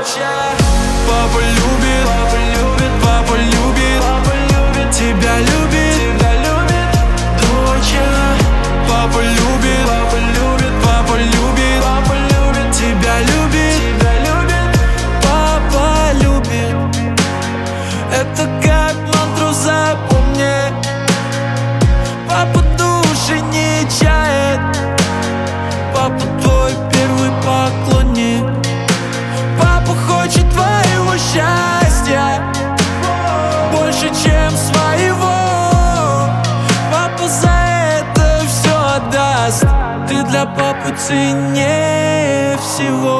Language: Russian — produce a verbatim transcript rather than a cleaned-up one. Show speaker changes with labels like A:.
A: доча. Папа любит, папа любит, папа любит, папа любит, тебя любит, тебя любит, доча. Папа любит, папа любит, папа любит, папа любит, тебя любит, тебя любит, папа любит. Это как мантру запомни. Папа души не чает. Папа твой первый поклонник. Папа хочет твоего счастья больше, чем своего. Папа за это все отдаст. Ты для папы ценнее всего.